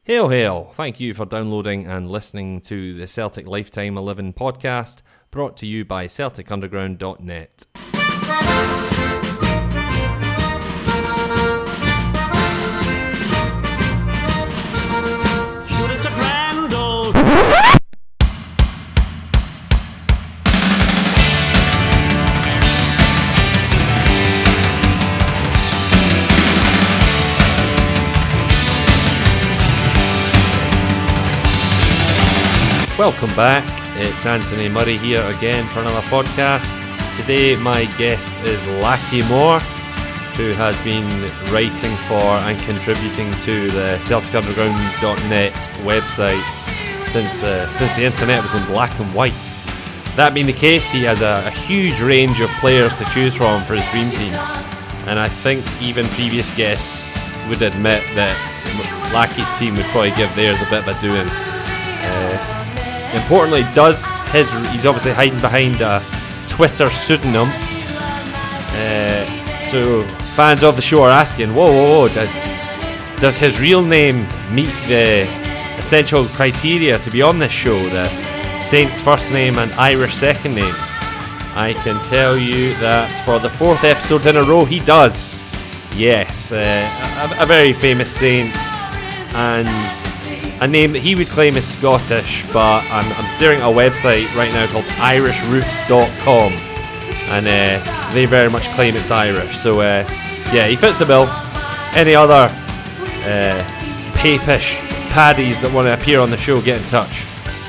Hail, hail. Thank you for downloading and listening to the Celtic Lifetime 11 podcast, brought to you by CelticUnderground.net. Welcome back, it's Anthony Murray here again for another podcast. Today my guest is Lachie Moore, who has been writing for and contributing to the CelticUnderground.net website since the internet was in black and white. That being the case, he has a huge range of players to choose from for his dream team, and I think even previous guests would admit that Lachie's team would probably give theirs a bit of a doing. Importantly, he's obviously hiding behind a Twitter pseudonym. So fans of the show are asking, whoa, does his real name meet the essential criteria to be on this show? The Saint's first name and Irish second name. I can tell you that for the fourth episode in a row, he does. Yes, a very famous Saint, and a name that he would claim is Scottish, but I'm staring at a website right now called IrishRoots.com, and they very much claim it's Irish. So yeah, he fits the bill. Any other papish paddies that want to appear on the show, get in touch.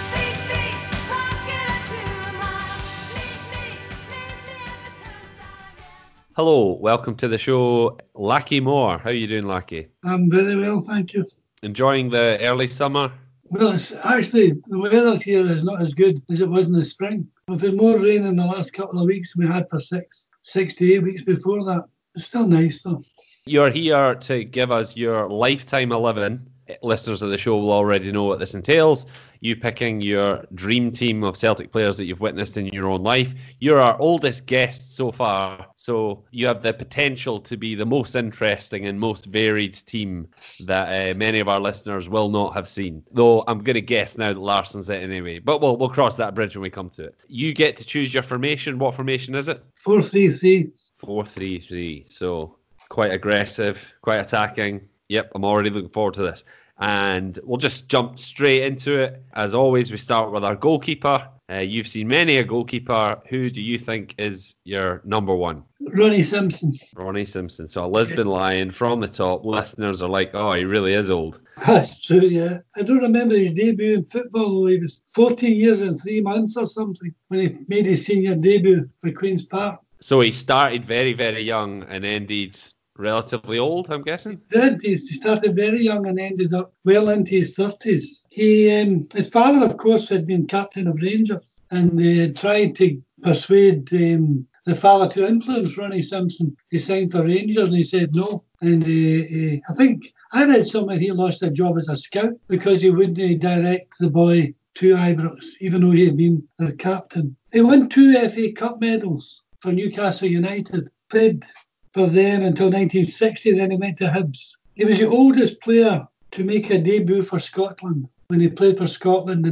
Hello, welcome to the show, Lachie Moore. How are you doing, Lachie? I'm very well, thank you. Enjoying the early summer? Well, it's actually, the weather here is not as good as it was in the spring. We've had more rain in the last couple of weeks than we had for 6 to 8 weeks before that. It's still nice, though. You're here to give us your Lifetime 11. Listeners of the show will already know what this entails. You picking your dream team of Celtic players that you've witnessed in your own life. You're our oldest guest so far, so you have the potential to be the most interesting and most varied team that many of our listeners will not have seen. Though I'm going to guess now that Larsson's it anyway, but we'll cross that bridge when we come to it. You get to choose your formation. What formation is it? 4-3-3. 4-3-3. So quite aggressive, quite attacking. Yep, I'm already looking forward to this. And we'll just jump straight into it. As always, we start with our goalkeeper. You've seen many a goalkeeper. Who do you think is your number one? Ronnie Simpson. Ronnie Simpson. So a Lisbon Lion from the top. Listeners are like, oh, he really is old. That's true, yeah. I don't remember his debut in football, though. He was 14 years and 3 months or something when he made his senior debut for Queen's Park. So he started very, very young and ended relatively old, I'm guessing? He started very young and ended up well into his 30s. His father, of course, had been captain of Rangers, and they had tried to persuade the father to influence Ronnie Simpson to sign for Rangers, and he said no. And I think I read somewhere he lost a job as a scout because he wouldn't direct the boy to Ibrox, even though he had been their captain. He won 2 FA Cup medals for Newcastle United, played for them until 1960, then he went to Hibs. He was the oldest player to make a debut for Scotland when he played for Scotland in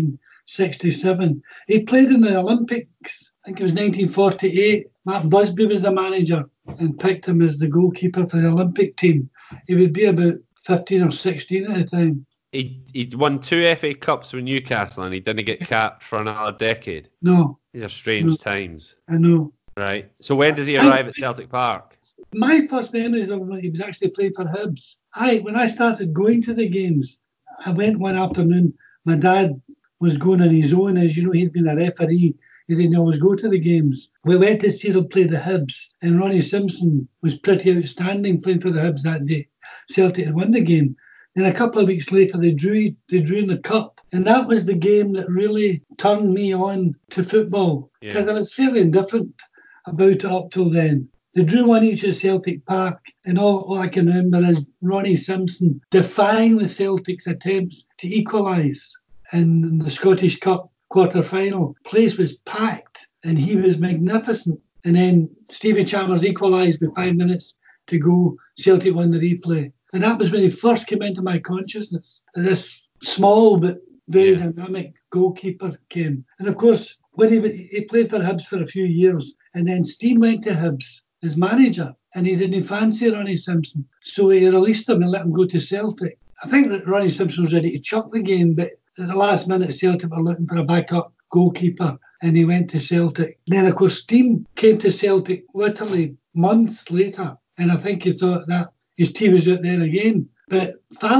1967. He played in the Olympics, I think it was 1948. Matt Busby was the manager and picked him as the goalkeeper for the Olympic team. He would be about 15 or 16 at the time. He'd won 2 FA Cups with Newcastle and he didn't get capped for another decade. No. These are strange times. I know. Right. So when does he arrive at Celtic Park? My first memories of when he was actually playing for Hibs. When I started going to the games, I went one afternoon. My dad was going on his own, as you know, he'd been a referee. He didn't always go to the games. We went to see them play the Hibs, and Ronnie Simpson was pretty outstanding playing for the Hibs that day. Celtic had won the game. Then a couple of weeks later, they drew in the cup, and that was the game that really turned me on to football, because I was fairly indifferent about it up till then. They drew 1 each at Celtic Park, and all I can remember is Ronnie Simpson defying the Celtics' attempts to equalise in the Scottish Cup quarter-final. Place was packed, and he was magnificent. And then Stevie Chalmers equalised with 5 minutes to go. Celtic won the replay. And that was when he first came into my consciousness. This small but very dynamic goalkeeper came. And of course, when he played for Hibs for a few years, and then Stein went to Hibs as manager, and he didn't fancy Ronnie Simpson. So he released him and let him go to Celtic. I think that Ronnie Simpson was ready to chuck the game, but at the last minute, Celtic were looking for a backup goalkeeper, and he went to Celtic. Then, of course, Stein came to Celtic literally months later, and I think he thought that his team was out there again. But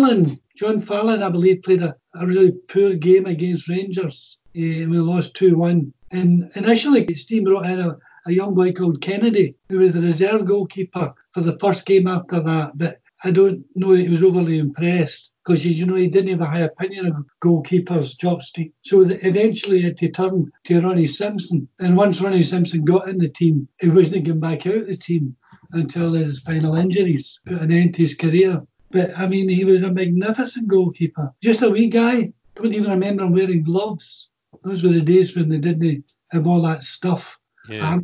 John Fallon, I believe, played a really poor game against Rangers, and we lost 2-1. And initially, Stein brought in a young boy called Kennedy, who was the reserve goalkeeper for the first game after that. But I don't know that he was overly impressed, because, he didn't have a high opinion of goalkeepers, Jock Stein. So eventually he had to turn to Ronnie Simpson. And once Ronnie Simpson got in the team, he wasn't getting back out of the team until his final injuries put an end to his career. But, I mean, he was a magnificent goalkeeper. Just a wee guy. Don't even remember him wearing gloves. Those were the days when they didn't have all that stuff. Yeah.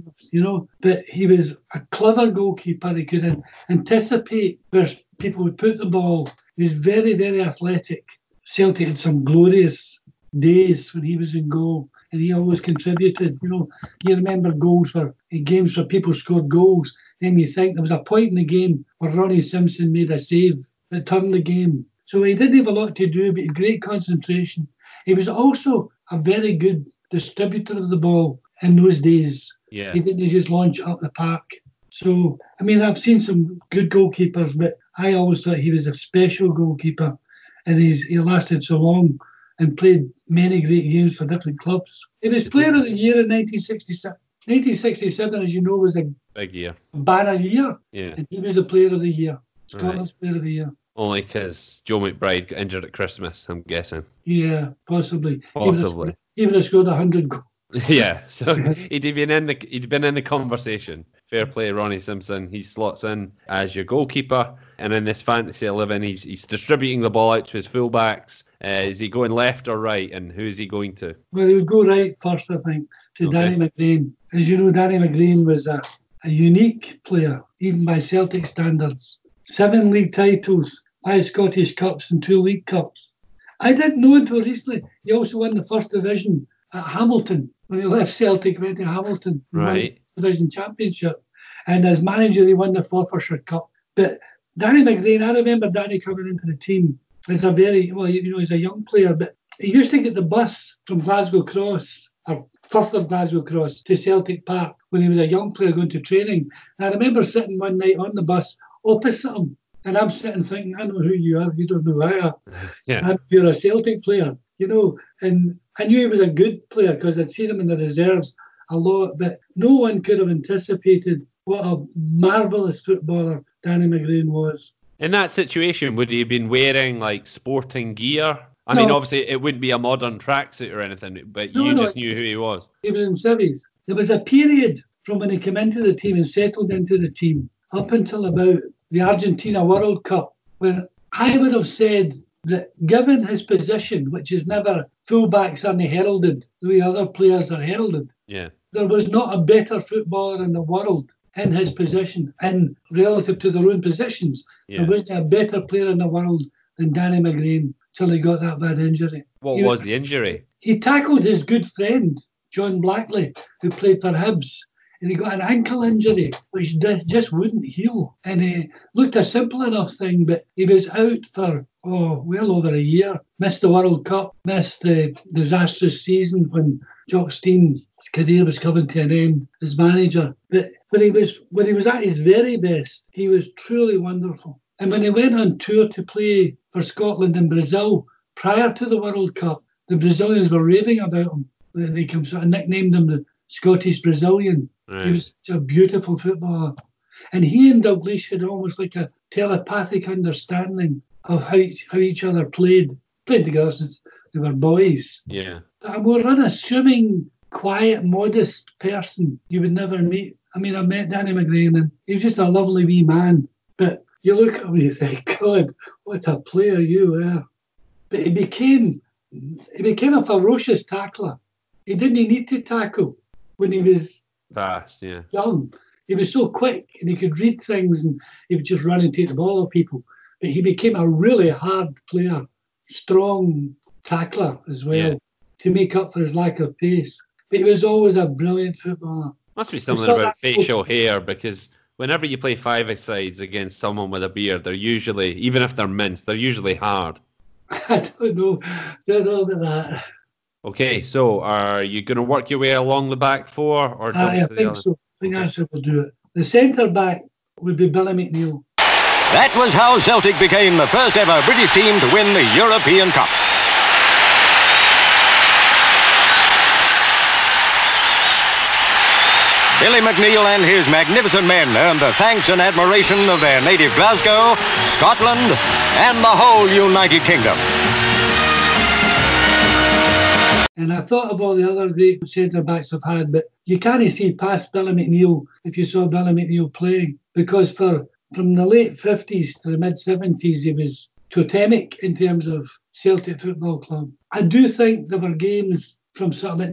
But he was a clever goalkeeper. He could anticipate where people would put the ball. He was very, very athletic. Celtic had some glorious days when he was in goal, and he always contributed. You remember games where people scored goals, then you think there was a point in the game where Ronnie Simpson made a save that turned the game. So he didn't have a lot to do, but he had great concentration. He was also a very good distributor of the ball in those days. Yeah. He didn't just launch up the park. So, I mean, I've seen some good goalkeepers, but I always thought he was a special goalkeeper, and he lasted so long and played many great games for different clubs. He was Player of the Year in 1967. 1967, as you know, was a big year, banner year, and he was the Player of the Year, Scotland's Player of the Year. Only because Joe McBride got injured at Christmas, I'm guessing. Yeah, possibly. Possibly. He would have scored 100 goals. Yeah, so he'd been in the conversation. Fair play, Ronnie Simpson. He slots in as your goalkeeper, and in this fantasy 11, he's distributing the ball out to his fullbacks. Is he going left or right, and who is he going to? Well, he would go right first, I think, to Danny McGrain. As you know, Danny McGrain was a unique player, even by Celtic standards. 7 league titles, 5 Scottish Cups and 2 League Cups. I didn't know until recently he also won the First Division at Hamilton. When he left Celtic, he went to Hamilton and won the First Division Championship. And as manager, he won the Forfarshire Cup. But Danny McGrain, I remember Danny coming into the team as a he's a young player, but he used to get the bus from Glasgow Cross, or Firth of Glasgow Cross, to Celtic Park when he was a young player going to training. And I remember sitting one night on the bus opposite him, and I'm sitting thinking, I know who you are, you don't know who I am. Yeah. You're a Celtic player, and I knew he was a good player because I'd seen him in the reserves a lot, but no one could have anticipated what a marvellous footballer Danny McGrain was. In that situation, would he have been wearing like sporting gear? I mean, obviously it wouldn't be a modern tracksuit or anything, but you just knew who he was. He was in civvies. There was a period from when he came into the team and settled into the team up until about the Argentina World Cup, when I would have said that given his position, which is never fullbacks aren't heralded the way other players are heralded, there was not a better footballer in the world in his position, and relative to their own positions. There wasn't a better player in the world than Danny McGrain till he got that bad injury. What was the injury? He tackled his good friend, John Blackley, who played for Hibs, and he got an ankle injury, which just wouldn't heal. And he looked a simple enough thing, but he was out for, well over a year. Missed the World Cup, missed the disastrous season when Jock Stein's career was coming to an end as manager. But when he was at his very best, he was truly wonderful. And when he went on tour to play for Scotland and Brazil prior to the World Cup, the Brazilians were raving about him. They sort of nicknamed him the Scottish Brazilian. Right. He was a beautiful footballer. And he and Dalglish had almost like a telepathic understanding of how each other played together since they were boys. Yeah. But a more unassuming, quiet, modest person you would never meet. I mean, I met Danny McGrain and he was just a lovely wee man. But you look at him and you think, God, what a player you were. But he became a ferocious tackler. He didn't need to tackle when he was fast, young. He was so quick and he could read things and he would just run and take the ball off people. but he became a really hard player, strong tackler as well, to make up for his lack of pace. But he was always a brilliant footballer. Must be something about facial hair, because whenever you play five-a-sides against someone with a beard, they're usually, even if they're minced, they're usually hard. I don't know about that. Okay, so are you going to work your way along the back four, or jump I to the think other? so. I think that's how we'll do it. The centre-back would be Billy McNeill. That was how Celtic became the first ever British team to win the European Cup. Billy McNeill and his magnificent men earned the thanks and admiration of their native Glasgow, Scotland, and the whole United Kingdom. And I thought of all the other great centre-backs I've had, but you can't see past Billy McNeill if you saw Billy McNeill playing, because from the late 50s to the mid-70s, he was totemic in terms of Celtic Football Club. I do think there were games from sort of like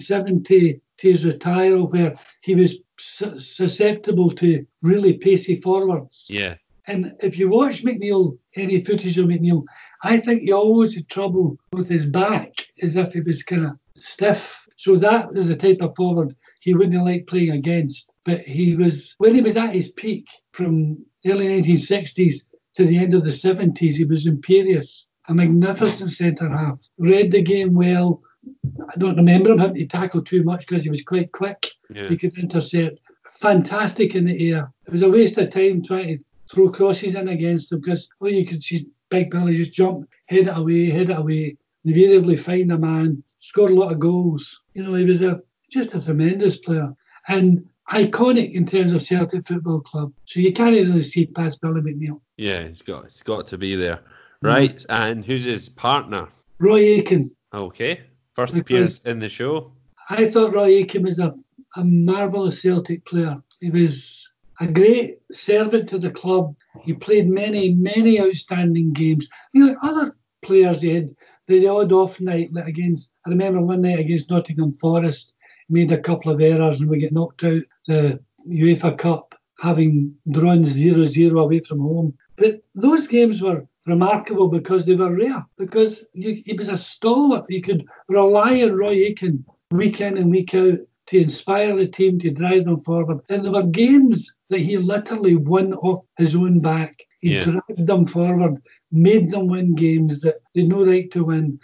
1970 to his retirement where he was susceptible to really pacey forwards. Yeah. And if you watch McNeill, any footage of McNeill, I think he always had trouble with his back, as if he was kind of stiff. So that was the type of forward he wouldn't like playing against. But when he was at his peak, from early 1960s to the end of the 70s, he was imperious, a magnificent centre-half. Read the game well. I don't remember him having to tackle too much because he was quite quick. Yeah. He could intercept. Fantastic in the air. It was a waste of time trying to throw crosses in against him, because you could see Big Billy just jump, head it away, invariably find a man, score a lot of goals. He was just a tremendous player and iconic in terms of Celtic Football Club. So you can't really see past Billy McNeill. Yeah, it's got to be there. Right, and who's his partner? Roy Aitken. Okay, first appearance in the show. I thought Roy Aitken was a marvellous Celtic player. He was a great servant to the club. He played many, many outstanding games. Other players, he had the odd off night. I remember one night against Nottingham Forest, he made a couple of errors and we get knocked out the UEFA Cup, having drawn 0-0 away from home. But those games were remarkable because they were rare, because he was a stalwart. You could rely on Roy Aitken week in and week out to inspire the team, to drive them forward. And there were games that he literally won off his own back. He dragged them forward, made them win games that they had no right to win.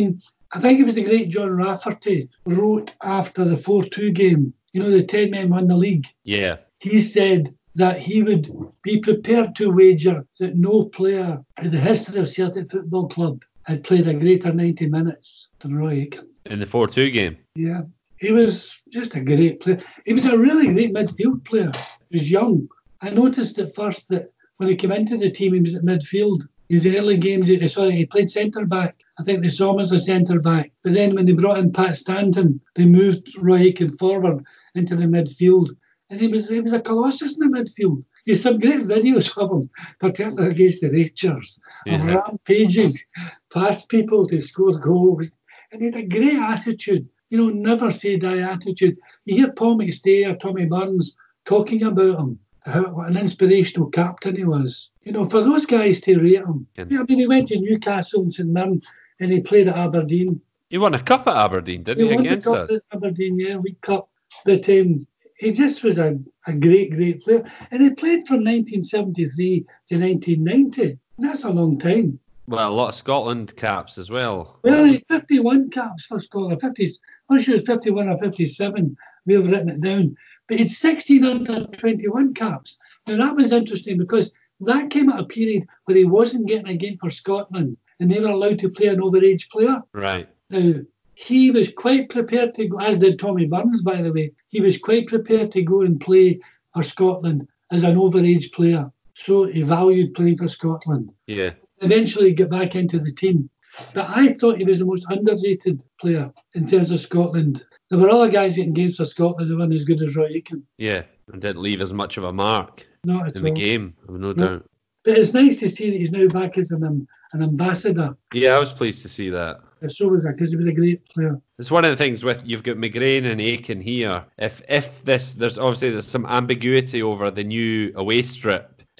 I think it was the great John Rafferty wrote after the 4-2 game, the 10 men won the league. Yeah. He said that he would be prepared to wager that no player in the history of Celtic Football Club had played a greater 90 minutes than Roy Aitken. In the 4-2 game? Yeah. He was just a great player. He was a really great midfield player. He was young. I noticed at first that when he came into the team, he was at midfield. His early games, he played centre-back. I think they saw him as a centre-back. But then when they brought in Pat Stanton, they moved Roy Aitken forward into the midfield. And he was a colossus in the midfield. There's some great videos of him, particularly against the Rangers, of rampaging past people to score goals. And he had a great attitude. Never say die attitude. You hear Paul McStay or Tommy Burns talking about him, what an inspirational captain he was. For those guys to rate him. He went to Newcastle and St Mirren and he played at Aberdeen. He won a cup at Aberdeen, didn't he, against us? At Aberdeen, League Cup. But he just was a great, great player. And he played from 1973 to 1990. And that's a long time. Well, a lot of Scotland caps as well. Well, he had 51 caps for Scotland. I'm sure it was 51 or 57. We have written it down. But he had 16 under 21 caps. Now, that was interesting because that came at a period where he wasn't getting a game for Scotland and they were allowed to play an overage player. Right. Now, he was quite prepared to go, as did Tommy Burns, by the way. He was quite prepared to go and play for Scotland as an overage player. So he valued playing for Scotland. Yeah. Eventually got back into the team. But I thought he was the most underrated player in terms of Scotland. There were other guys getting games for Scotland who weren't as good as Roy Aitken. Yeah, and didn't leave as much of a mark in the game, I've no doubt. But it's nice to see that he's now back as an ambassador. Yeah, I was pleased to see that. So was I, because he was a great player. It's one of the things with, you've got McGrain and Aitken here. If there's some ambiguity over the new away strip,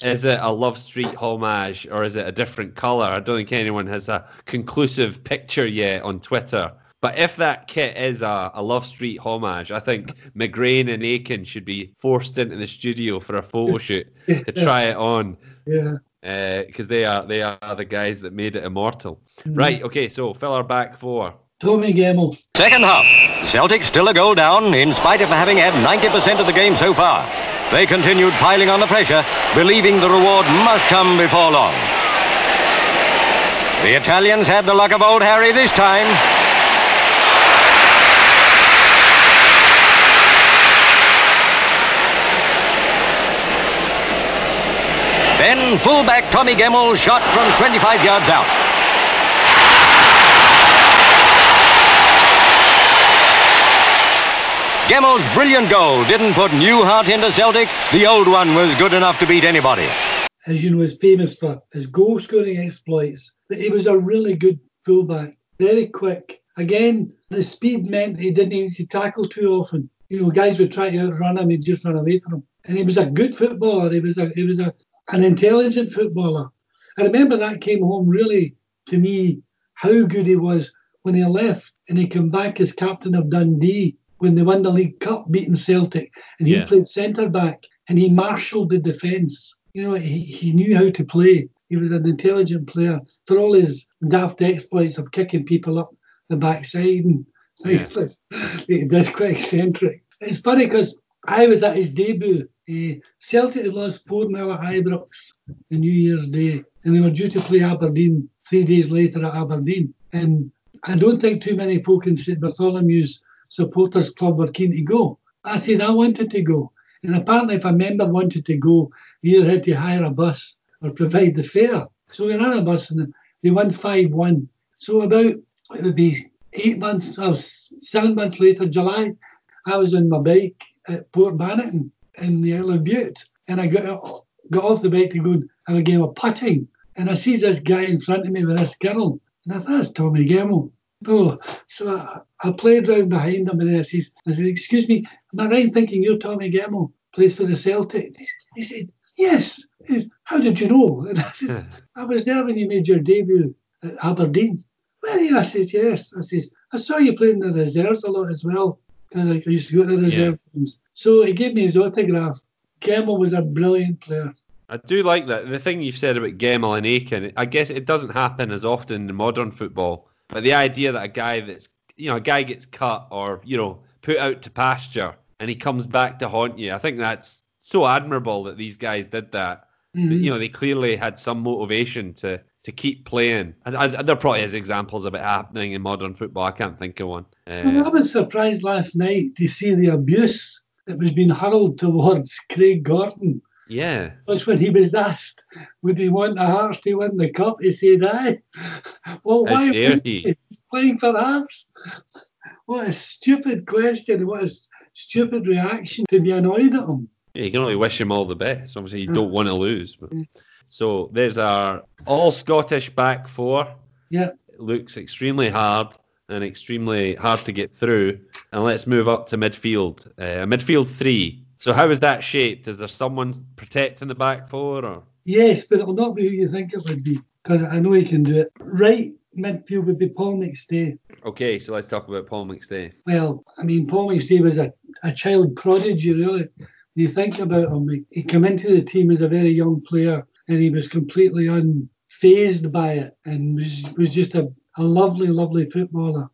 Is it a Love Street homage or is it a different colour? I don't think anyone has a conclusive picture yet on Twitter. But if that kit is a Love Street homage, I think McGrain and Aiken should be forced into the studio for a photo shoot to try it on. Yeah. Because they are the guys that made it immortal. Right, okay, so fill our back four. Tommy Gemmell. Second half. Celtic still a goal down in spite of having had 90% of the game so far. They continued piling on the pressure, believing the reward must come before long. The Italians had the luck of old Harry this time. Then fullback Tommy Gemmell shot from 25 yards out. Gemmell's brilliant goal didn't put new heart into Celtic. The old one was good enough to beat anybody. As you know, is famous for his goal-scoring exploits. But he was a really good fullback, very quick. Again, the speed meant he didn't need to tackle too often. You know, guys would try to outrun him, he'd just run away from him. And he was a good footballer. He was an intelligent footballer. I remember that came home really to me, how good he was when he left and he came back as captain of Dundee when they won the League Cup, beating Celtic, and he played centre-back and he marshalled the defence. You know, he knew how to play. He was an intelligent player. For all his daft exploits of kicking people up the backside and things like that, he did quite eccentric. It's funny because I was at his debut. Celtic had lost 4-0 at Ibrox on New Year's Day, and they were due to play Aberdeen 3 days later at Aberdeen. And I don't think too many folk in St Bartholomew's supporters club were keen to go. I said I wanted to go. And apparently if a member wanted to go, he either had to hire a bus or provide the fare. So we ran a bus and they won 5-1. So about, it would be 7 months later, July, I was on my bike at Port Bannockton in the Isle of Bute. And I got off the bike to go and have a game of putting. And I see this guy in front of me with this girl. And I thought, that's Tommy Gemmell. Oh, so I played round behind him and I said, excuse me, am I right in thinking you're Tommy Gemmell, plays for the Celtic? He said, yes. He said, how did you know? And I said, I was there when you made your debut at Aberdeen. Well, yeah, I said, yes. I said, I saw you playing in the reserves a lot as well. Because I used to go to the reserve games. So he gave me his autograph. Gemmell was a brilliant player. I do like that. The thing you've said about Gemmell and Aiken, I guess it doesn't happen as often in modern football. But the idea that a guy gets cut or, put out to pasture and he comes back to haunt you, I think that's so admirable that these guys did that. Mm-hmm. They clearly had some motivation to keep playing. And there probably is examples of it happening in modern football. I can't think of one. Well, I was surprised last night to see the abuse that was being hurled towards Craig Gordon. Yeah. Because when he was asked, would he want the Hearts to win the cup, he said, aye. Well, why would he? He's playing for Hearts. What a stupid question. What a stupid reaction to be annoyed at him. Yeah, you can only wish him all the best. Obviously, you don't want to lose. But. So there's our all-Scottish back four. Yeah. It looks extremely hard and extremely hard to get through. And let's move up to midfield. Midfield three. So how is that shaped? Is there someone protecting the back four? Or? Yes, but it'll not be who you think it would be, because I know he can do it. Right midfield would be Paul McStay. Okay, so let's talk about Paul McStay. Well, I mean, Paul McStay was a child prodigy, really. When you think about him, he came into the team as a very young player and he was completely unfazed by it and was just a lovely, lovely footballer.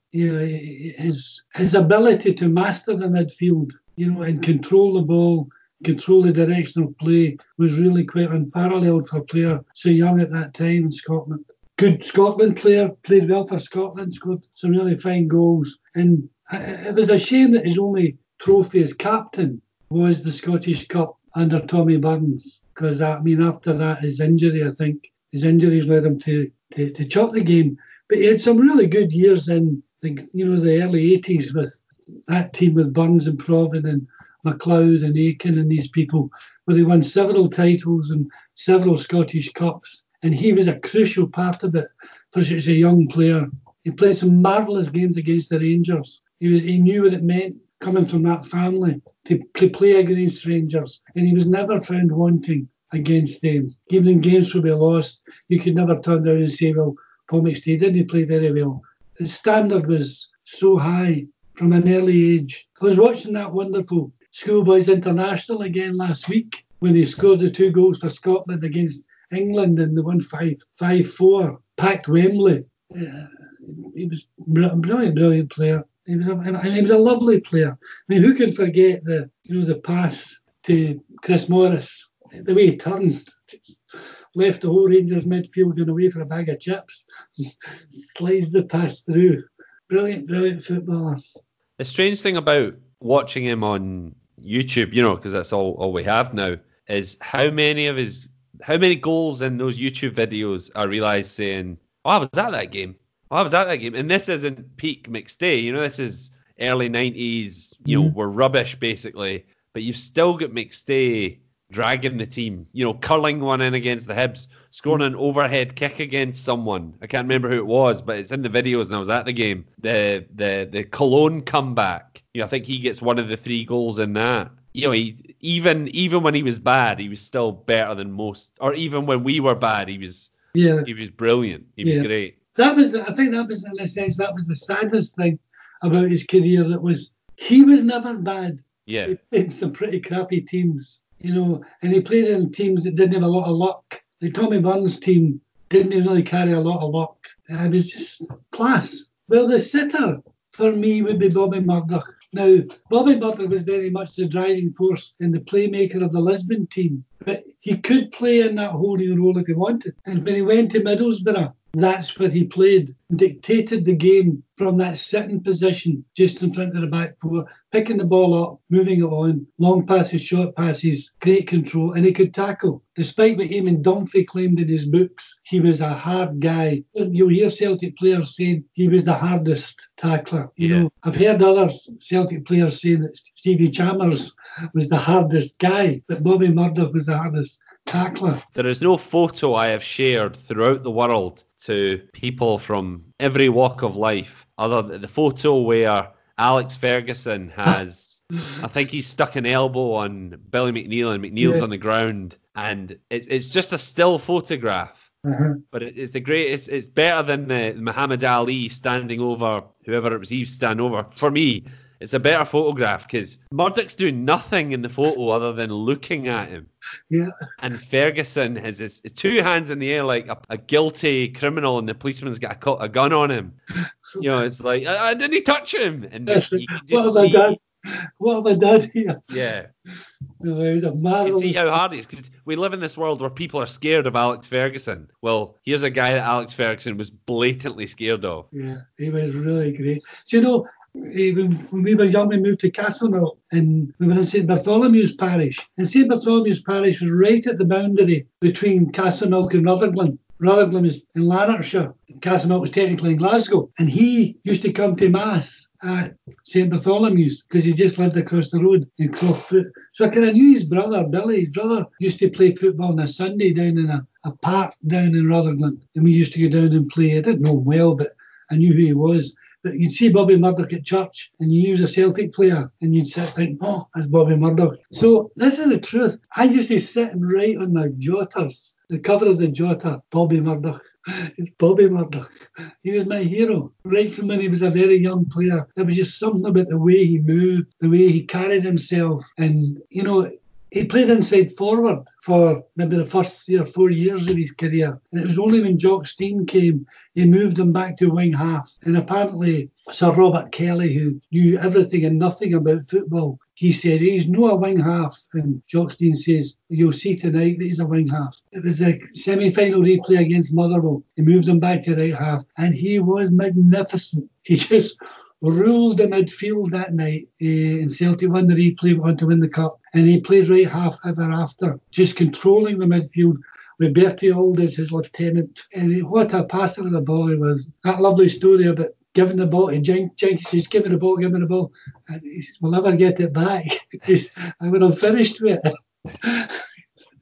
His ability to master the midfield, and control the ball, control the direction of play was really quite unparalleled for a player so young at that time in Scotland. Good Scotland player, played well for Scotland, scored some really fine goals. And it was a shame that his only trophy as captain was the Scottish Cup under Tommy Burns. Because, after that, his injuries led him to chop the game. But he had some really good years in the early 80s with that team with Burns and Provan and McLeod and Aiken and these people, where they won several titles and several Scottish Cups. And he was a crucial part of it for such a young player. He played some marvellous games against the Rangers. He knew what it meant coming from that family to play against Rangers. And he was never found wanting. against them. Even in games where we lost, you could never turn down and say, well, Paul McStay didn't play very well. The standard was so high from an early age. I was watching that wonderful Schoolboys International again last week when they scored the 2 goals for Scotland against England and they won 5-4, packed Wembley. He was a brilliant player. He was a lovely player. I mean, who can forget the pass to Chris Morris, the way he turned, left the whole Rangers midfield going away for a bag of chips, slides the pass through. Brilliant footballer. The strange thing about watching him on YouTube, because that's all we have now, is how many goals in those YouTube videos I realised saying, "Oh, I was at that game. And this isn't peak McStay. This is early 90s. We're rubbish basically. But you've still got McStay dragging the team. Curling one in against the Hibs, scoring an overhead kick against someone. I can't remember who it was, but it's in the videos and I was at the game. The Cologne comeback. I think he gets one of the 3 goals in that. He, even when he was bad, he was still better than most. Or even when we were bad, he was brilliant. He was great. I think that was, in a sense, that was the saddest thing about his career. He was never bad. Yeah. He played in some pretty crappy teams, and he played in teams that didn't have a lot of luck. The Tommy Burns team didn't really carry a lot of luck. It was just class. Well, the sitter for me would be Bobby Murdoch. Now, Bobby Murdoch was very much the driving force and the playmaker of the Lisbon team, but he could play in that holding role if he wanted. And when he went to Middlesbrough, that's where he played, dictated the game from that sitting position just in front of the back 4, picking the ball up, moving it on, long passes, short passes, great control, and he could tackle. Despite what Eamon Dunphy claimed in his books, he was a hard guy. You'll hear Celtic players saying he was the hardest tackler. I've heard other Celtic players saying that Stevie Chalmers was the hardest guy, but Bobby Murdoch was the hardest tackler. There is no photo I have shared throughout the world to people from every walk of life other than the photo where Alex Ferguson has, I think he's stuck an elbow on Billy McNeil and McNeil's on the ground, and it's just a still photograph. But it's the greatest. It's better than the Muhammad Ali standing over whoever it was he was standing over. For me, it's a better photograph because Murdoch's doing nothing in the photo other than looking at him. Yeah. And Ferguson has his 2 hands in the air like a guilty criminal, and the policeman's got a gun on him. It's like, I didn't touch him. And what have I done here? Yeah. It was a you marvelous. can see how hard it is, because we live in this world where people are scared of Alex Ferguson. Well, here's a guy that Alex Ferguson was blatantly scared of. Yeah, he was really great. So, when we were young, we moved to Castlemilk and we were in St Bartholomew's Parish. And St Bartholomew's Parish was right at the boundary between Castlemilk and Rutherglen. Rutherglen is in Lanarkshire. Castlemilk was technically in Glasgow. And he used to come to Mass at St Bartholomew's because he just lived across the road in Croftfoot. So I kind of knew his brother, Billy. His brother used to play football on a Sunday down in a park down in Rutherglen. And we used to go down and play. I didn't know him well, but I knew who he was. But you'd see Bobby Murdoch at church and you use a Celtic player and you'd sit and think, oh, that's Bobby Murdoch. So this is the truth. I used to sit and write on my jotters, the cover of the jotter, Bobby Murdoch. It's Bobby Murdoch. He was my hero. Right from when he was a very young player. There was just something about the way he moved, the way he carried himself. And, he played inside forward for maybe the first 3 or 4 years of his career. And it was only when Jock Stein came, he moved him back to wing half. And apparently Sir Robert Kelly, who knew everything and nothing about football, he said he's not a wing half. And Jock Stein says, you'll see tonight that he's a wing half. It was a semi-final replay against Motherwell. He moved him back to right half. And he was magnificent. He just ruled the midfield that night, and Celtic won the replay, went on to win the cup, and he played right half ever after, just controlling the midfield with Bertie Auld as his lieutenant. And what a passer of the ball he was. That lovely story about giving the ball to Jenkins, just give me the ball, and he says, we'll never get it back. I would have finished with it.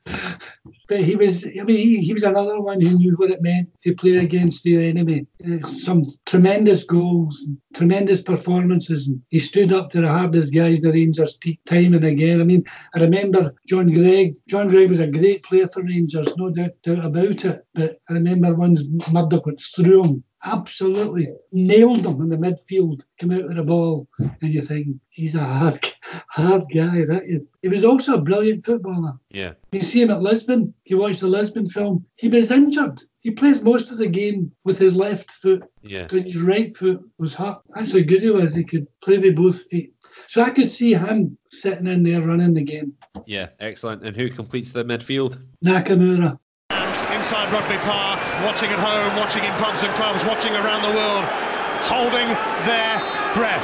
But he was, I mean, he was another one who knew what it meant to play against their enemy. Some tremendous goals, tremendous performances. And he stood up to the hardest guys, the Rangers, time and again. I mean, I remember John Gregg. John Gregg was a great player for Rangers, no doubt about it. But I remember once Murdoch went through him. Absolutely nailed him in the midfield, come out with the ball, and you think, he's a hard guy. He was also a brilliant footballer. Yeah. You see him at Lisbon, you watch the Lisbon film, he was injured. He plays most of the game with his left foot. Yeah. So his right foot was hurt. That's how good he was. He could play with both feet. So I could see him sitting in there running the game. Yeah, excellent. And who completes the midfield? Nakamura. Inside Rugby Park, watching at home, watching in pubs and clubs, watching around the world, holding their breath.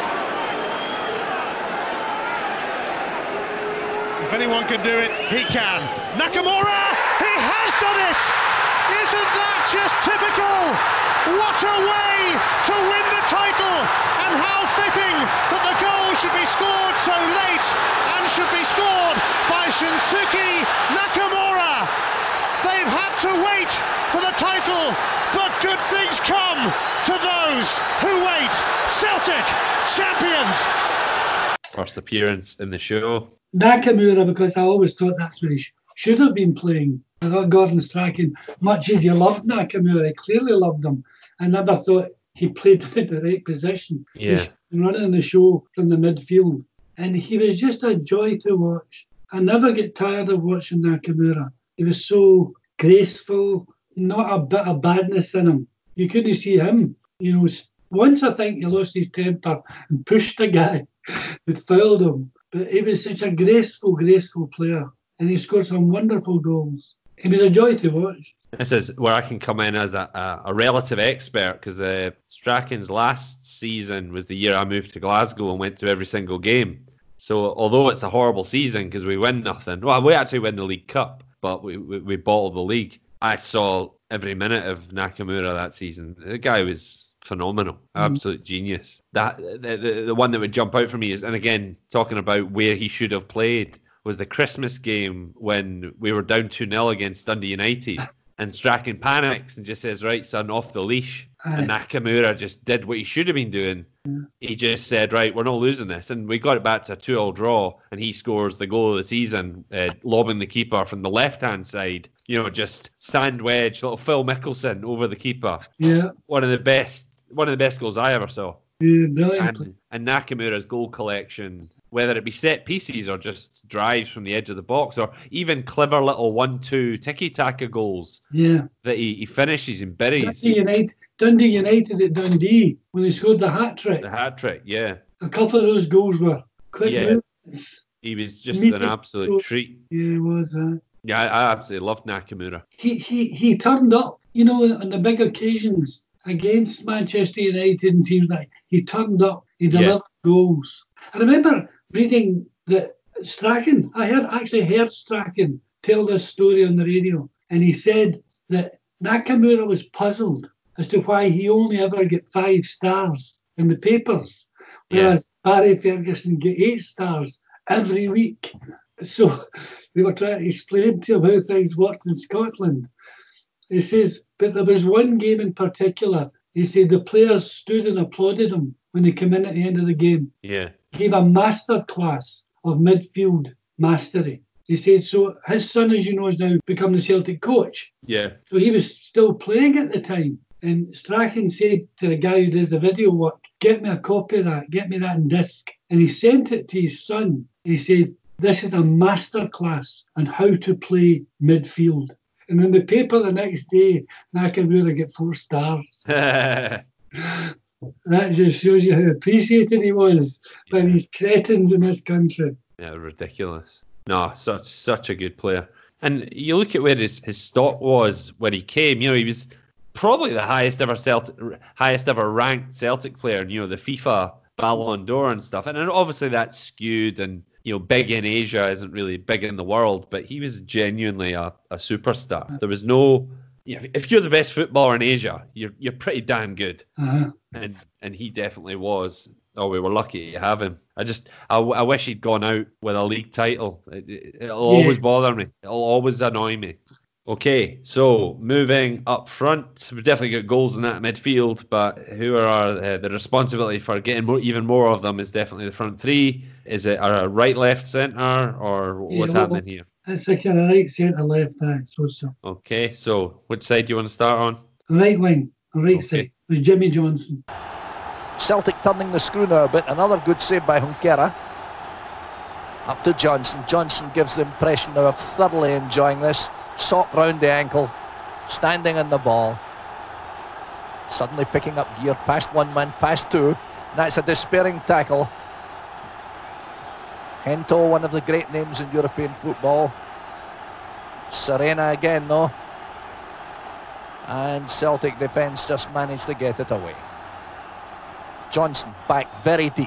If anyone can do it, he can. Nakamura, he has done it! Isn't that just typical? What a way to win the title, and how fitting that the goal should be scored so late and should be scored by Shinsuke Nakamura. They've had to wait for the title, but good things come to those who wait. Celtic, champions. First appearance in the show. Nakamura, because I always thought that's where he should have been playing. I thought Gordon Strachan, much as you loved Nakamura, he clearly loved him. I never thought he played in the right position. Yeah. He was running the show from the midfield. And he was just a joy to watch. I never get tired of watching Nakamura. He was so graceful, not a bit of badness in him. You couldn't see him. You know, once I think he lost his temper and pushed the guy that fouled him. But he was such a graceful player. And he scored some wonderful goals. He was a joy to watch. This is where I can come in as a relative expert, because Strachan's last season was the year I moved to Glasgow and went to every single game. So although it's a horrible season because we win nothing, well, we actually win the League Cup, but we bottled the league. I saw every minute of Nakamura that season. The guy was phenomenal, absolute genius. That the one that would jump out for me is, and again, talking about where he should have played, was the Christmas game when we were down 2-0 against Dundee United. And Strachan panics and just says, right, son, off the leash. And Nakamura just did what he should have been doing. Yeah. He just said, right, we're not losing this. And we got it back to a 2-2 draw, and he scores the goal of the season, lobbing the keeper from the left-hand side. You know, just stand wedge, little Phil Mickelson over the keeper. Yeah. One of the best goals I ever saw. Yeah, brilliant. And Nakamura's goal collection, whether it be set pieces or just drives from the edge of the box, or even clever little 1-2 tiki-taka goals that he finishes and buries. Dundee United at Dundee, when they scored the hat-trick. The hat-trick, yeah. A couple of those goals were quick movements. He was just an absolute treat. Yeah, he was. Yeah, I absolutely loved Nakamura. He turned up, you know, on the big occasions against Manchester United and teams like he turned up, he delivered goals. I remember reading that Strachan, I actually heard Strachan tell this story on the radio, and he said that Nakamura was puzzled as to why he only ever get 5 stars in the papers, whereas Barry Ferguson get 8 stars every week. So they were trying to explain to him how things worked in Scotland. He says, but there was one game in particular. He said the players stood and applauded him when they came in at the end of the game. Yeah. He gave a masterclass of midfield mastery. He said, so his son, as you know, has now become the Celtic coach. Yeah. So he was still playing at the time. And Strachan said to the guy who does the video work, get me a copy of that, get me that in disc. And he sent it to his son. He said, this is a masterclass on how to play midfield. And in the paper the next day, Nakamura get 4 stars. That just shows you how appreciated he was by these cretins in this country. Yeah, ridiculous. No, such a good player. And you look at where his stock was when he came. You know, he was probably the highest ever ranked Celtic player. You know, the FIFA Ballon d'Or and stuff. And obviously that's skewed, and you know, big in Asia isn't really big in the world. But he was genuinely a superstar. There was no if you're the best footballer in Asia, you're pretty damn good. Uh-huh. And he definitely was. Oh, we were lucky to have him. I wish he'd gone out with a league title. It'll always bother me. It'll always annoy me. Okay, so moving up front, we've definitely got goals in that midfield, but who are the responsibility for getting even more of them is definitely the front three. Is it a right, left, centre, or what's happening here? It's a kind of right, centre, left, I suppose so. Okay, so which side do you want to start on? Right wing, right side, with Jimmy Johnson. Celtic turning the screw now a bit. Another good save by Junquera. Up to Johnson. Johnson gives the impression now of thoroughly enjoying this. Sop round the ankle, standing on the ball. Suddenly picking up gear, past one man, past two. That's a despairing tackle. Hento, one of the great names in European football. Serena again though. And Celtic defence just managed to get it away. Johnson back very deep.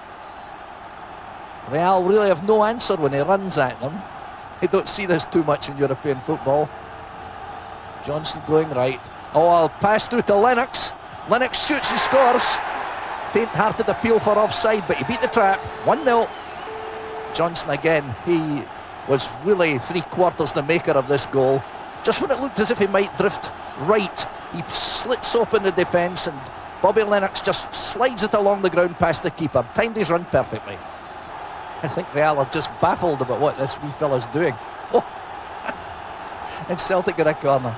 Real really have no answer when he runs at them. They don't see this too much in European football. Johnson going right. Oh, I'll pass through to Lennox. Lennox shoots and scores. Faint-hearted appeal for offside, but he beat the trap. 1-0. Johnson again, he was really three-quarters the maker of this goal. Just when it looked as if he might drift right, he slits open the defence and Bobby Lennox just slides it along the ground past the keeper. Timed his run perfectly. I think Real are just baffled about what this wee fella's doing. Oh. And Celtic get a corner.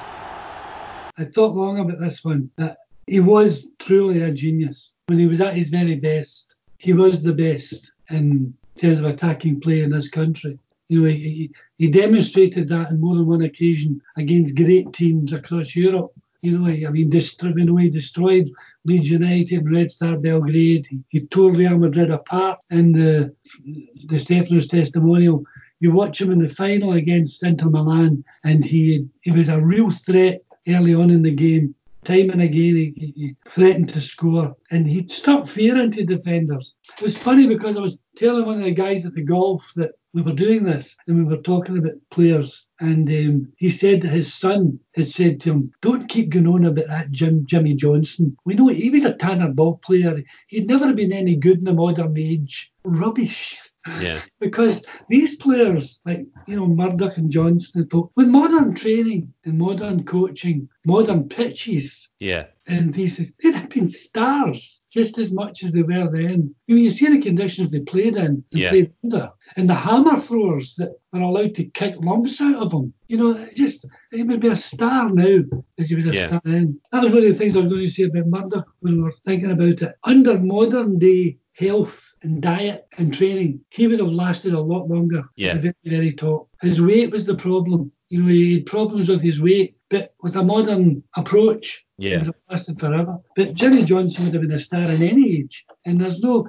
I thought long about this one, that he was truly a genius. When he was at his very best, he was the best in terms of attacking play in this country. You know, he demonstrated that on more than one occasion against great teams across Europe. You know, he destroyed Leeds United, Red Star Belgrade. He tore Real Madrid apart in the Stefanos testimonial. You watch him in the final against Inter Milan, and he was a real threat early on in the game. Time and again, he threatened to score, and he struck fear into defenders. It was funny because I was telling one of the guys at the golf that we were doing this, and we were talking about players, and he said that his son had said to him, "Don't keep going on about that Jimmy Johnson. We know he was a Tanner ball player. He'd never been any good in the modern age." Rubbish. Yeah. Because these players, like, you know, Murdoch and Johnson, with modern training and modern coaching, modern pitches, and they'd have been stars just as much as they were then. I mean, you see the conditions they played in and played under, and the hammer throwers that were allowed to kick lumps out of them. You know, he would be a star now as he was a star then. That was one of the things I was going to say about Murdoch when we were thinking about it. Under modern day health and diet and training, he would have lasted a lot longer at the very, very top. His weight was the problem. You know, he had problems with his weight, but with a modern approach, he would have lasted forever. But Jimmy Johnson would have been a star in any age. And there's the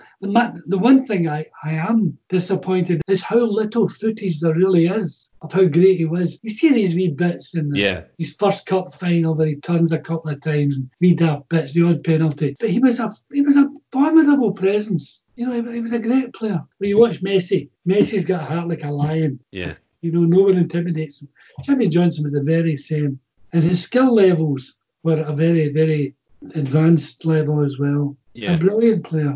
one thing I am disappointed is how little footage there really is of how great he was. You see these wee bits in his first cup final where he turns a couple of times and wee daft bits, the odd penalty. But he was a formidable presence. You know, he was a great player. When you watch Messi, Messi's got a heart like a lion. Yeah. You know, no one intimidates him. Jimmy Johnson was the very same. And his skill levels were at a very, very advanced level as well. Yeah. A brilliant player.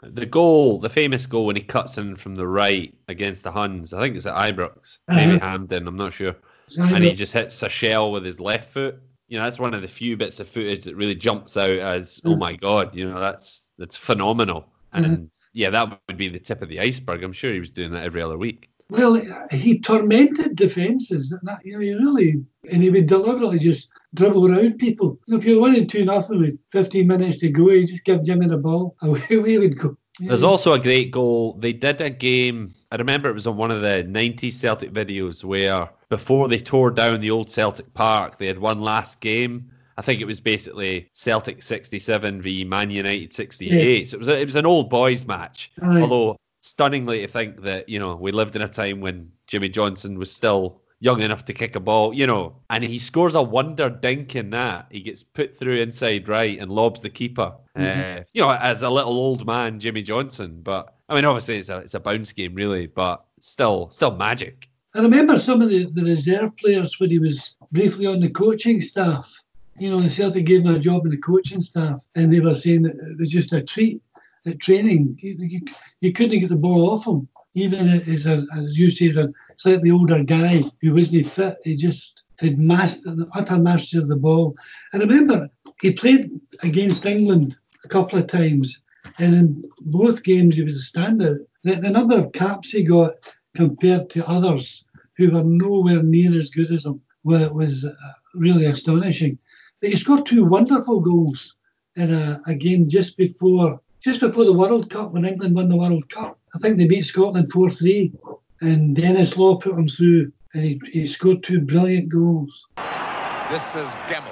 The famous goal when he cuts in from the right against the Huns, I think it's at Ibrox, maybe Hampden, I'm not sure. And he just hits a shell with his left foot. You know, that's one of the few bits of footage that really jumps out as, oh my God, you know, that's phenomenal. And that would be the tip of the iceberg. I'm sure he was doing that every other week. Well, he tormented defences. You know, he would deliberately just dribble around people. You know, if you're winning 2-0 with 15 minutes to go, you just give Jimmy the ball, away we would go. Yeah. There's also a great goal. They did a game, I remember it was on one of the 90s Celtic videos where before they tore down the old Celtic Park, they had one last game. I think it was basically Celtic 67 v Man United 68. Yes. So it was an old boys match. Aye. Although stunningly to think that, you know, we lived in a time when Jimmy Johnson was still young enough to kick a ball, you know, and he scores a wonder dink in that. He gets put through inside right and lobs the keeper. You know, as a little old man, Jimmy Johnson. But I mean, obviously it's a bounce game really, but still magic. I remember some of the reserve players when he was briefly on the coaching staff. You know, the Celtic gave him a job in the coaching staff, and they were saying that it was just a treat at training. You couldn't get the ball off him, even as you say, as a slightly older guy who wasn't fit. He just had utter mastery of the ball. I remember he played against England a couple of times, and in both games he was a standout. The number of caps he got compared to others who were nowhere near as good as him was really astonishing. But he scored 2 wonderful goals in a game just before the World Cup, when England won the World Cup. I think they beat Scotland 4-3, and Dennis Law put him through, and he scored 2 brilliant goals. This is Gemmell.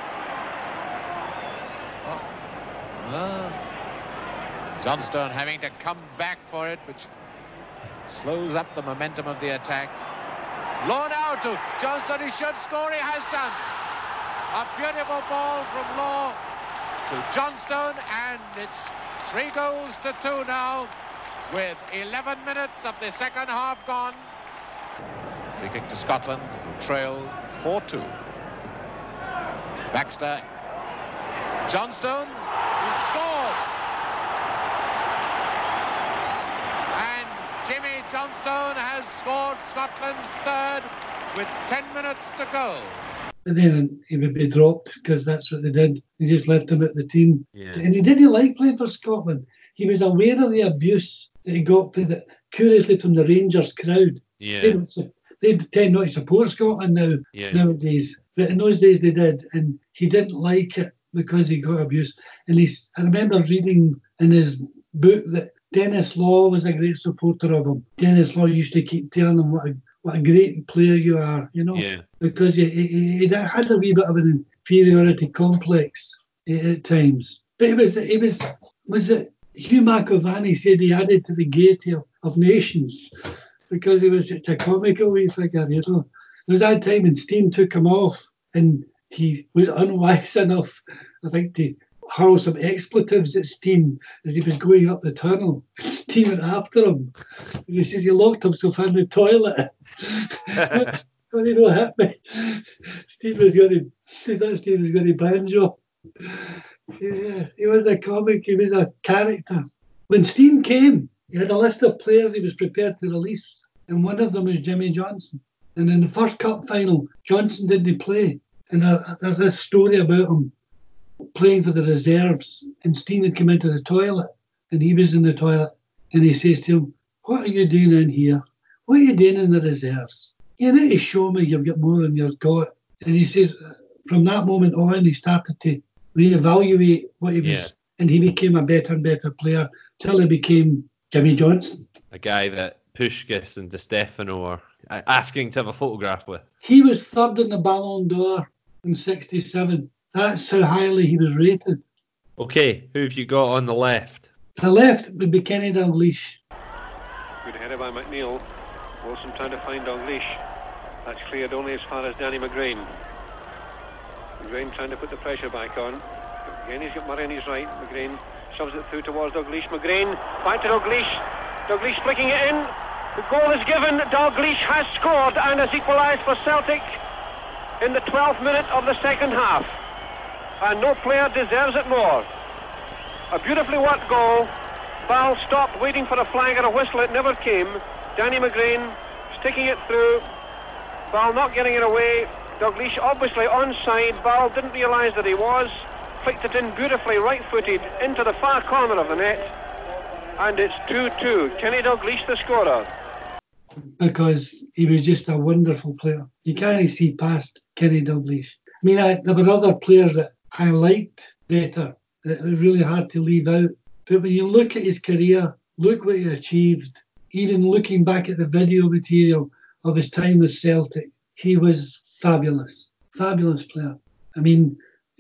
Johnstone having to come back for it, which slows up the momentum of the attack. Law now to Johnstone. He should score. He has done. A beautiful ball from Law to Johnstone, and it's 3-2 now with 11 minutes of the second half gone. Free kick to Scotland, who trailed 4-2. Baxter. Johnstone, who scored. And Jimmy Johnstone has scored Scotland's third with 10 minutes to go. And then he would be dropped because that's what they did. They just left him at the team. Yeah. And he didn't like playing for Scotland. He was aware of the abuse that he got curiously from the Rangers crowd. Yeah. They tend not to support Scotland nowadays. But in those days they did. And he didn't like it because he got abuse. And I remember reading in his book that Dennis Law was a great supporter of him. Dennis Law used to keep telling him what a great player you are, you know, because he had a wee bit of an inferiority complex at times. But was it Hugh McIlvanney said he added to the gaiety of nations because he was such a comical wee figure, you know. There was that time when Stein took him off and he was unwise enough, I think, to hurl some expletives at Stein as he was going up the tunnel. Stein went after him. And he says he locked himself in the toilet. God, he don't hit me. Stein was going to banjo. Yeah, he was a comic, he was a character. When Stein came, he had a list of players he was prepared to release, and one of them was Jimmy Johnson. And in the first cup final, Johnson didn't play. And there's this story about him playing for the reserves, and Stein had come into the toilet, and he was in the toilet, and he says to him, "What are you doing in here? What are you doing in the reserves? You need to show me you've got more than you've got." And he says from that moment on, he started to reevaluate what he was, and he became a better and better player till he became Jimmy Johnson. A guy that Puskás and Di Stefano are asking to have a photograph with. He was third in the Ballon d'Or in '67. That's how highly he was rated. Okay, who have you got on the left? The left would be Kenny Dalglish. Good header by McNeil. Wilson trying to find Dalglish. That's cleared only as far as Danny McGrain. McGrain trying to put the pressure back on. Again, he's got Murray on his right. McGrain shoves it through towards Dalglish. McGrain back to Dalglish. Dalglish flicking it in. The goal is given. Dalglish has scored and has equalised for Celtic in the 12th minute of the second half. And no player deserves it more. A beautifully worked goal. Ball stopped waiting for a flag or a whistle. It never came. Danny McGrain sticking it through. Ball not getting it away. Dalglish obviously onside. Ball didn't realise that he was. Flicked it in beautifully, right-footed, into the far corner of the net. And it's 2-2. Kenny Dalglish the scorer. Because he was just a wonderful player. You can't see past Kenny Dalglish. I mean, there were other players that I liked better, that it was really hard to leave out. But when you look at his career, look what he achieved, even looking back at the video material of his time with Celtic, he was fabulous. Fabulous player. I mean,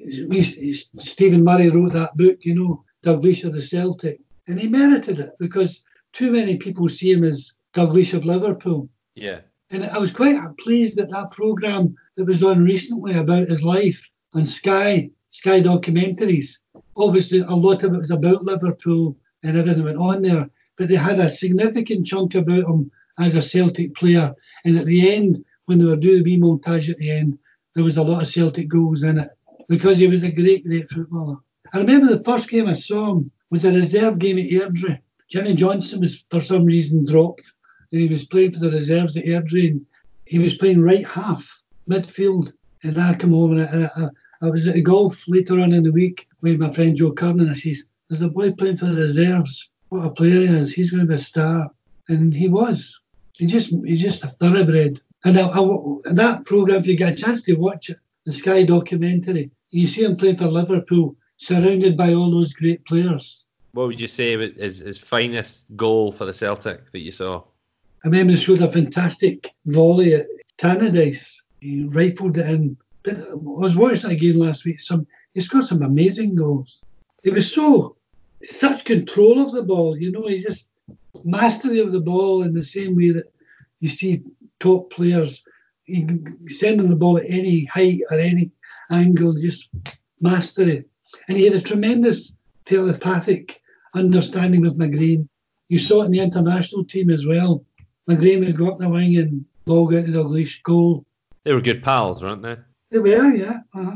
Stephen Murray wrote that book, you know, Dalglish of the Celtic, and he merited it because too many people see him as Dalglish of Liverpool. Yeah. And I was quite pleased that that programme that was on recently about his life on Sky documentaries, obviously a lot of it was about Liverpool and everything that went on there, but they had a significant chunk about him as a Celtic player. And at the end, when they were doing the wee montage at the end, there was a lot of Celtic goals in it because he was a great, great footballer. I remember the first game I saw him was a reserve game at Airdrie. Jimmy Johnson was, for some reason, dropped, and he was playing for the reserves at Airdrie, and he was playing right half, midfield. And I come home, and I was at the golf later on in the week with my friend Joe Curran, and I says, there's a boy playing for the reserves. What a player he is. He's going to be a star. And he was. He's just a thoroughbred. And that programme, if you get a chance to watch it, the Sky documentary, you see him playing for Liverpool, surrounded by all those great players. What would you say was his finest goal for the Celtic that you saw? I remember he showed a fantastic volley at Tannadice. He rifled it in. But I was watching that again last week. He scored some amazing goals. He was such control of the ball. You know, he just mastery of the ball in the same way that you see top players. You can send them the ball at any height or any angle, just mastery. And he had a tremendous telepathic understanding with McGrane. You saw it in the international team as well. McGrane would go up the wing and ball go into Dalglish, goal. They were good pals, weren't they? They were, yeah.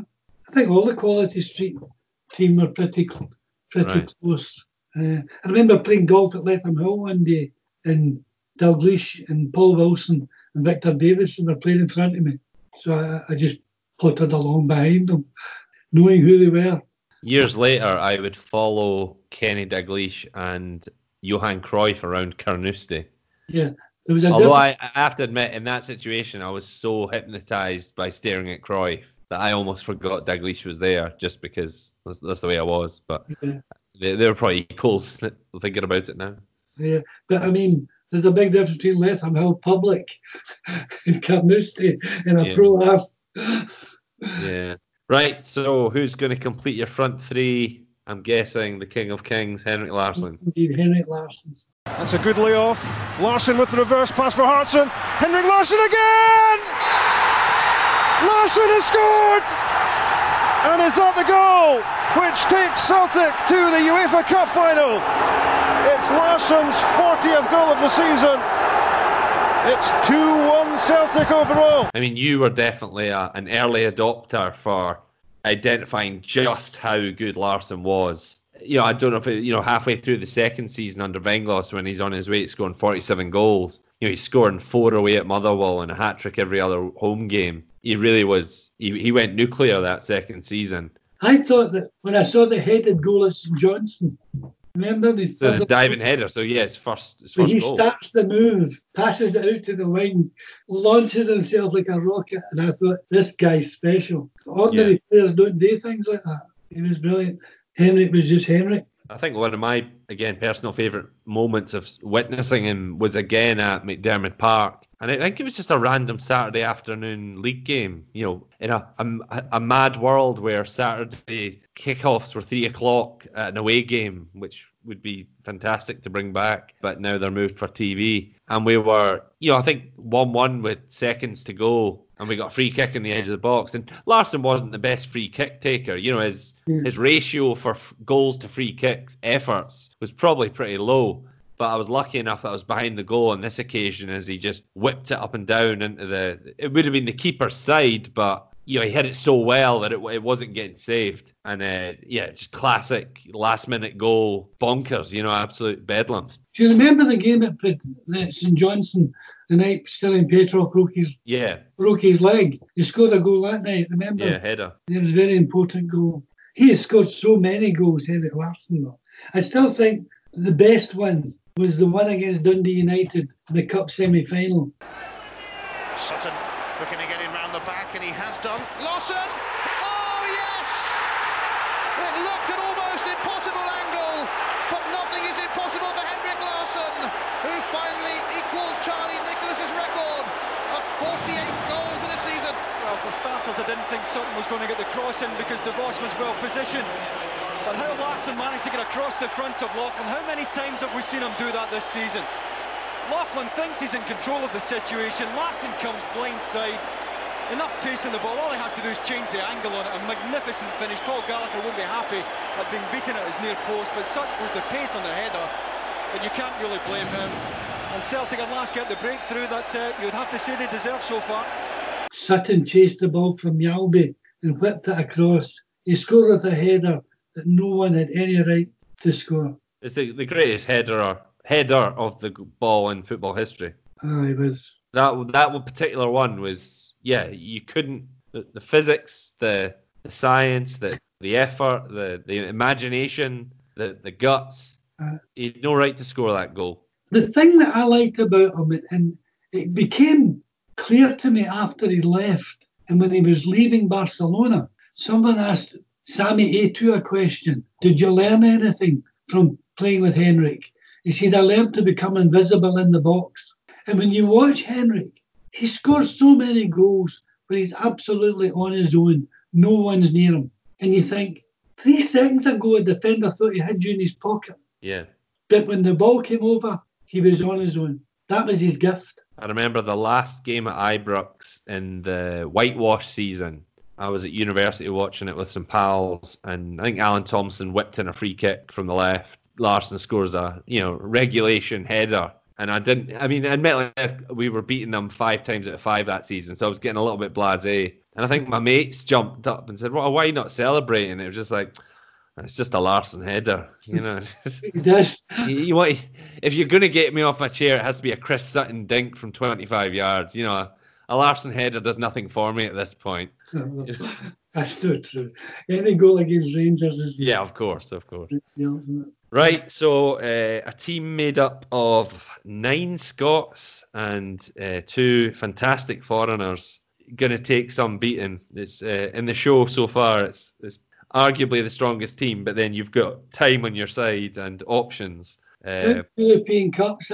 I think all the Quality Street team were pretty Right. close. I remember playing golf at Letham Hill one day, and Dalglish and Paul Wilson and Victor Davison were playing in front of me. So I just pottered along behind them, knowing who they were. Years later, I would follow Kenny Dalglish and Johan Cruyff around Carnoustie. Yeah. There was Although I have to admit, in that situation, I was so hypnotised by staring at Cruyff that I almost forgot Dalglish was there, just because that's the way I was. But yeah. they were probably equals thinking about it now. Yeah, but I mean, there's a big difference between Letham Hill Public and Carnoustie in a pro-am. Yeah. Right, so who's going to complete your front three? I'm guessing the King of Kings, Henrik Larsson. Indeed, Henrik Larsson. That's a good layoff. Larsson with the reverse pass for Hartson. Henrik Larsson again! Larsson has scored! And is that the goal which takes Celtic to the UEFA Cup final? It's Larsson's 40th goal of the season. It's 2-1 Celtic overall. I mean, you were definitely an early adopter for identifying just how good Larsson was. You know, I don't know if halfway through the second season under Venglos, when he's on his way to scoring 47 goals, he's scoring 4 away at Motherwell and a hat-trick every other home game. He really was, he went nuclear that second season. I thought that when I saw the headed goal at St Johnstone, remember the diving header, so yeah, it's first he goal. starts the move, passes it out to the wing, launches himself like a rocket, and I thought, this guy's special. Ordinary players don't do things like that. He was brilliant. Henrik was just Henrik. I think one of my, again, personal favourite moments of witnessing him was again at McDermott Park. And I think it was just a random Saturday afternoon league game, in a mad world where Saturday kickoffs were 3 o'clock at an away game, which would be fantastic to bring back. But now they're moved for TV. And we were, I think 1-1 with seconds to go. And we got a free kick in the edge of the box. And Larsson wasn't the best free kick taker. His ratio for goals to free kicks efforts was probably pretty low. But I was lucky enough that I was behind the goal on this occasion as he just whipped it up and down into it would have been the keeper's side, but he hit it so well that it wasn't getting saved. And just classic last minute goal, bonkers, absolute bedlam. Do you remember the game at St Johnstone, the night Sterling Petrov broke his leg? He scored a goal that night, remember? Yeah, header. It was a very important goal. He has scored so many goals, Henrik Larsson, though. I still think the best one was the one against Dundee United in the Cup semi-final. Sutton looking to get him round the back, and he has done. Larsson! Oh, yes! It looked an almost impossible angle, but nothing is impossible for Henrik Larsson, who finally equals Charlie Nicholas's record of 48 goals in a season. Well, for starters, I didn't think Sutton was going to get the cross in because DeVos was well positioned. But how Larsson managed to get across the front of Laughlin, how many times have we seen him do that this season? Laughlin thinks he's in control of the situation. Larsson comes blindside. Enough pace in the ball. All he has to do is change the angle on it. A magnificent finish. Paul Gallagher won't be happy at being beaten at his near post, but such was the pace on the header that you can't really blame him. And Celtic at last get the breakthrough that you'd have to say they deserve so far. Sutton chased the ball from Yalby and whipped it across. He scored with a header that no one had any right to score. It's the greatest header of the ball in football history. It was. That particular one was, you couldn't, the physics, the science, the effort, the imagination, the guts. He had no right to score that goal. The thing that I liked about him, and it became clear to me after he left, and when he was leaving Barcelona, someone asked Sammy A2 a question. Did you learn anything from playing with Henrik? He said, I learned to become invisible in the box. And when you watch Henrik, he scores so many goals where he's absolutely on his own. No one's near him. And you think, 3 seconds ago, a defender thought he had you in his pocket. Yeah. But when the ball came over, he was on his own. That was his gift. I remember the last game at Ibrox in the whitewash season. I was at university watching it with some pals, and I think Alan Thompson whipped in a free kick from the left. Larsson scores a regulation header. And admittedly, we were beating them 5 times out of 5 that season, so I was getting a little bit blasé. And I think my mates jumped up and said, well, why are you not celebrating? It was just like, it's just a Larsson header, He does. If you're going to get me off my chair, it has to be a Chris Sutton dink from 25 yards. A Larsson header does nothing for me at this point. That's not true. Any goal against Rangers is... Yeah, of course. Right, so a team made up of 9 Scots and 2 fantastic foreigners going to take some beating. It's in the show so far, it's arguably the strongest team, but then you've got time on your side and options. European Cups,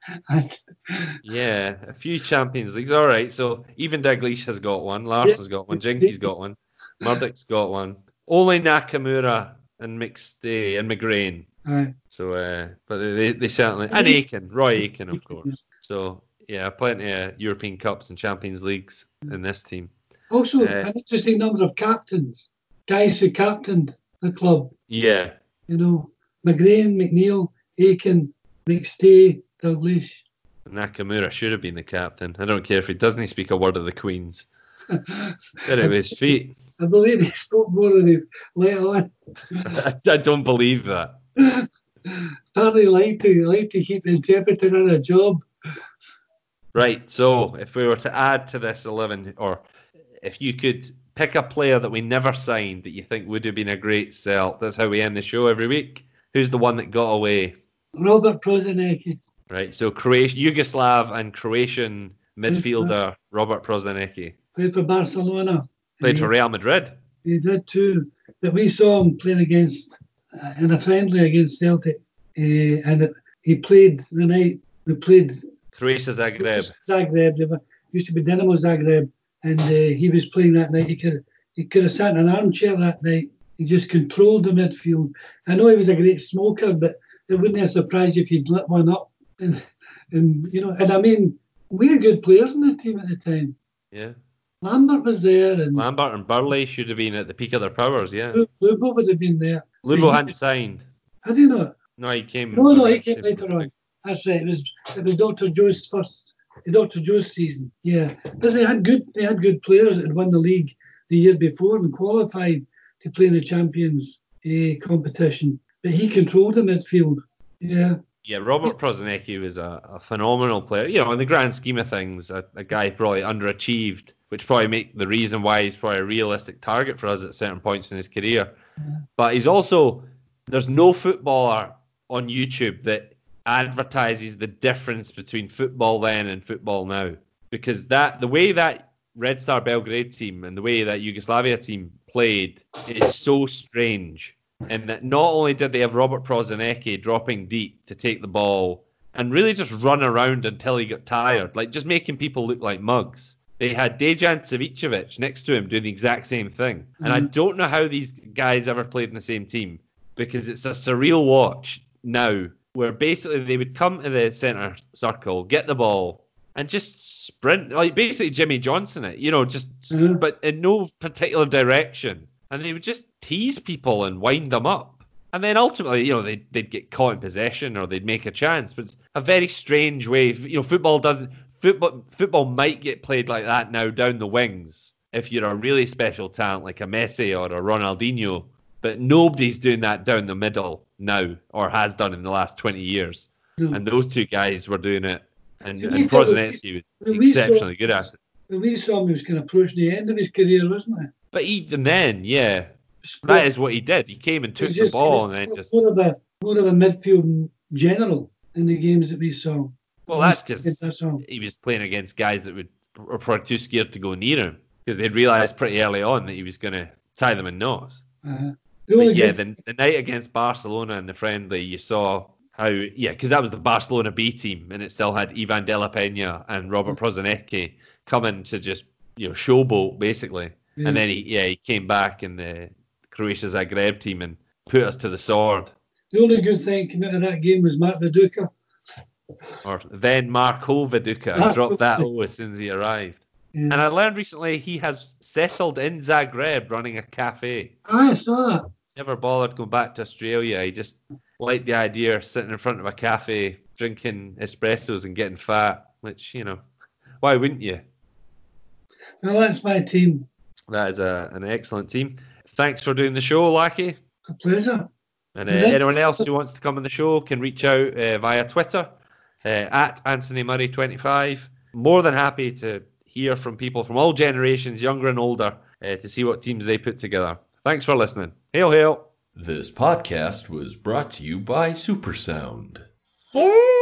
yeah, a few Champions Leagues. All right, so even Dalglish has got one, Larsson's got one, Jinky's got one, Murdoch's got one. Only Nakamura and McStay and McGrain. So, but they certainly, and Aiken, Roy Aiken, of course. So, yeah, plenty of European Cups and Champions Leagues in this team. Also, an interesting number of captains, guys who captained the club. Yeah. McGrain, McNeil, Aiken, McStay, Dalglish. Nakamura should have been the captain. I don't care if he doesn't speak a word of the Queen's. Get out of his feet. I believe he spoke more than he let on. I don't believe that. Apparently like to keep the interpreter in a job. Right, so if we were to add to this 11, or if you could pick a player that we never signed that you think would have been a great sell, that's how we end the show every week. Who's the one that got away? Robert Prosinecki. Right, so Yugoslav and Croatian midfielder Robert Prosinecki. Played for Barcelona. Played for Real Madrid. He did too. But we saw him playing against, in a friendly against Celtic. And he played the night, we played Croatia Zagreb. Zagreb. Used to be Dinamo Zagreb. And he was playing that night. He could have sat in an armchair that night. He just controlled the midfield. I know he was a great smoker, but it wouldn't have surprised you if he'd lit one up. And I mean, we had good players in the team at the time. Yeah. Lambert was there. And Lambert and Burley should have been at the peak of their powers, yeah. Lubo would have been there. Lubo hadn't signed. Had he not? No, he came. No, he came later on. That's right. It was Dr. Joe's Dr. Joe's season. Yeah. But they had good players that had won the league the year before and qualified to play in the Champions competition. But he controlled the midfield. Yeah. Yeah, Robert Prosinecki was a phenomenal player. In the grand scheme of things, a guy probably underachieved, which probably make the reason why he's probably a realistic target for us at certain points in his career. Yeah. But he's also, there's no footballer on YouTube that advertises the difference between football then and football now. Because the way that Red Star Belgrade team and the way that Yugoslavia team played is so strange. And that not only did they have Robert Prosinecki dropping deep to take the ball and really just run around until he got tired, like just making people look like mugs. They had Dejan Savicevic next to him doing the exact same thing. And I don't know how these guys ever played in the same team, because it's a surreal watch now where basically they would come to the centre circle, get the ball, and just sprint, like basically Jimmy Johnson it, but in no particular direction. And they would just tease people and wind them up. And then ultimately, they'd get caught in possession or they'd make a chance. But it's a very strange way. Football might get played like that now down the wings if you're a really special talent like a Messi or a Ronaldinho. But nobody's doing that down the middle now, or has done in the last 20 years. And those two guys were doing it. And Prosinecki was exceptionally good at it. When we saw him, he was kind of approaching the end of his career, wasn't he? But even then, yeah, that is what he did. He came and took the ball and then just... More of a midfield general in the games that we saw. Well, that's because he was playing against guys that were probably too scared to go near him, because they'd realised pretty early on that he was going to tie them in knots. The night against Barcelona in the friendly, you saw how, because that was the Barcelona B team, and it still had Ivan de la Peña and Robert Prosinecki coming to just showboat basically. And then he came back in the Croatia Zagreb team and put us to the sword. The only good thing came out of that game was Mark Viduka. Or then Marko Viduka. I dropped that O as soon as he arrived. Yeah. And I learned recently he has settled in Zagreb running a cafe. I saw that. Never bothered going back to Australia. He just liked the idea of sitting in front of a cafe, drinking espressos and getting fat, which, why wouldn't you? Well, that's my team. That is an excellent team. Thanks for doing the show, Lackey. A pleasure. And anyone else who wants to come on the show can reach out via Twitter at Anthony Murray 25. More than happy to hear from people from all generations, younger and older, to see what teams they put together. Thanks for listening. Hail, hail. This podcast was brought to you by Supersound.